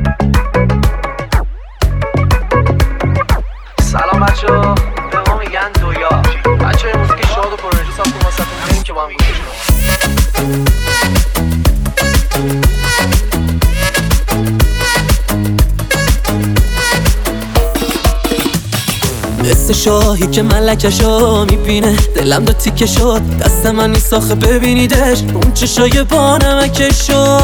سلام بچه‌ها، به ما میگن دویا. بچه‌ها یه موزیک شاد و پرانرژی ساختیم واسهتون، بریم که با هم گوش کنیم. مثل شاهی که ملکشو میبینه، دلم دو تیکه شد، دست من نیست آخه ببینیدش، اون چشای با نمکشو.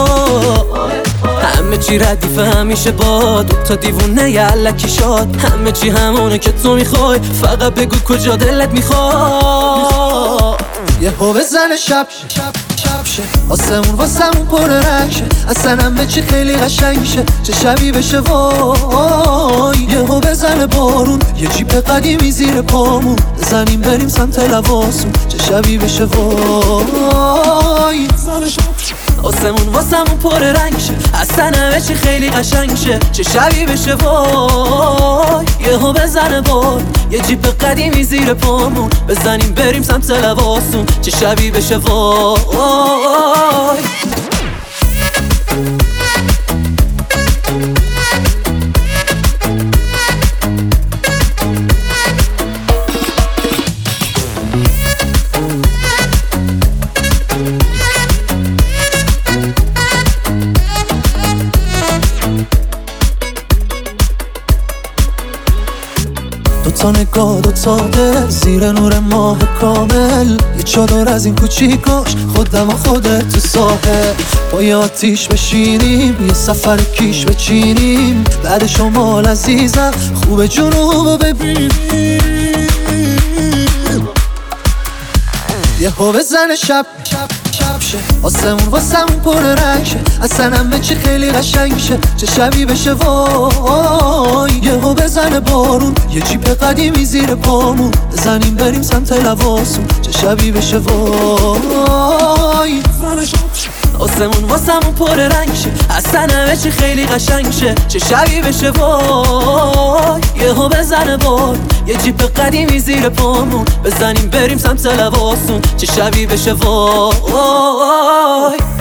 همه چی ردیفه همیشه با دوتا دیوونه یلکی شد، همه چی همونه که تو میخوای، فقط بگو کجا دلت میخواد. یه هو بزن شب شه، آسمون واسمون پر رنگ شه، اصلا همه چی خیلی قشنگ شه، چه شبی بشه وای. یه هو بزن بارون، یه جیب قدیمی زیر پامون، بزنیم بریم سمت لواسون، چه شبی بشه وای. آسمون واسمون پر رنگ شه، اصلا همه چی خیلی قشنگ شه، چه شبی بشه وای. یهو بزنه بار، یه جیب قدیمی زیر پامون، بزنیم بریم سمت لواسون، چه شبی بشه وای. دوتا نگاه دوتا دل زیر نور ماه کامل، یه چادر از این کوچیکاش خودم و خودت تو ساحل، با یه آتیش بشینیم، یه سفر کیش بچینیم، بعد شمال عزیزم خوب جنوب ببینیم. یه هو بزن شب شه، آسمون واسمون پر رنگ شه، اصلا همه چی خیلی قشنگ شه، چه شبی بشه وای. یه هو بزن بارون، یه جیب قدیمی زیر پامون، بزنیم بریم سمت لواسون، چه شبی بشه وای. آسمون واسمون پر رنگ شه، اصلا همه چی خیلی قشنگ شه، چه شبی بشه وای. یهو بزنه بار، یه جیب قدیمی زیر پامون، بزنیم بریم سمت لواسون، چه شبی بشه وای.